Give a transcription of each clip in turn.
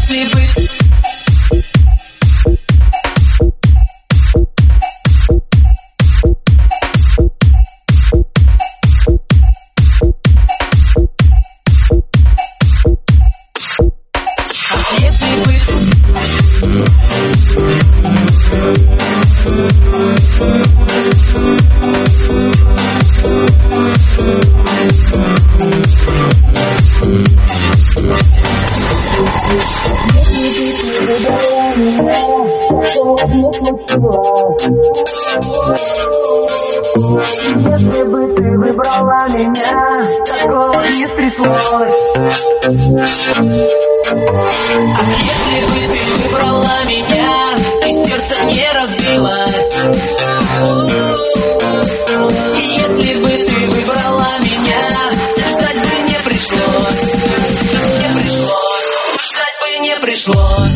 если бы... Если бы ты выбрала меня, такого не стряслось. Ах, если бы ты выбрала меня, и сердце не разбилось. И если бы ты выбрала меня, ждать бы не пришлось. Не пришлось, ждать бы не пришлось.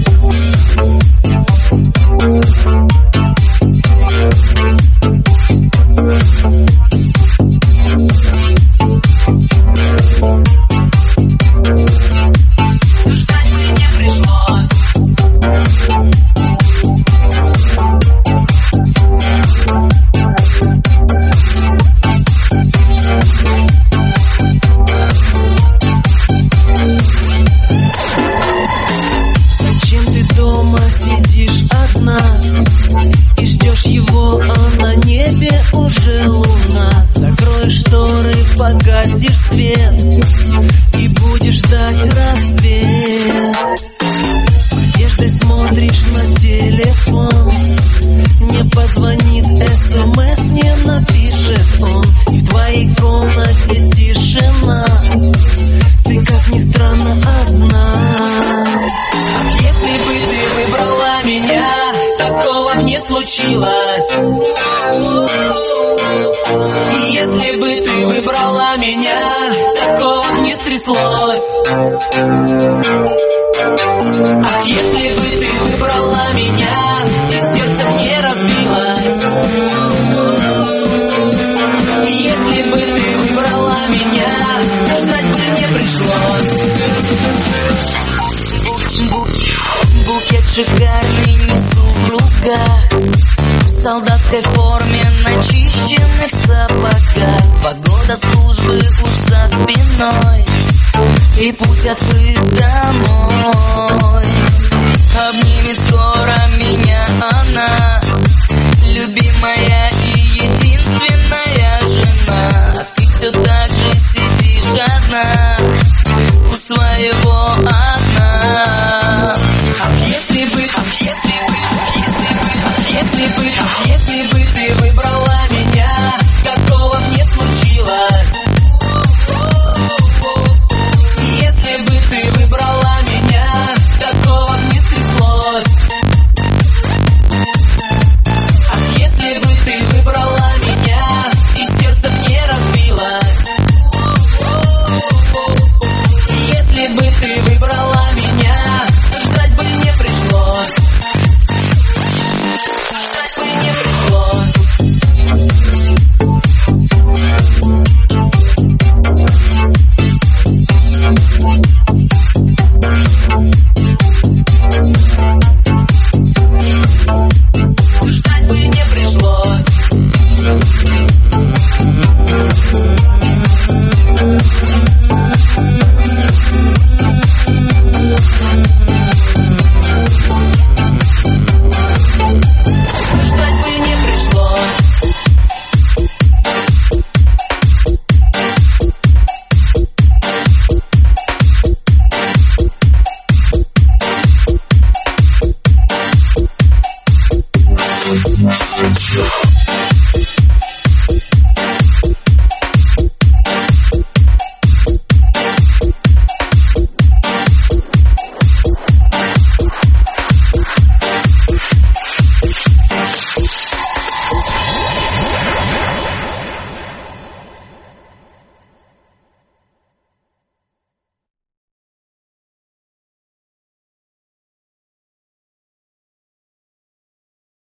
Сидишь одна и ждешь его, а на небе уже луна. Закроешь шторы, погасишь свет и будешь ждать рассвет. С надеждой смотришь на телефон, не позвонит СМС, не напишет он. И в твоей комнате тишина, ты, как ни странно, одна. Если бы ты выбрала меня, такого б не случилось. Если бы ты выбрала меня, такого б не стряслось. Ах, если бы ты выбрала меня, и сердце не разбилось. Если бы ты выбрала меня, ждать бы не пришлось. Букет шикарный несу в руках, в солдатской форме, начищенных сапогах. 2 года службы уж за спиной, и путь открыт домой.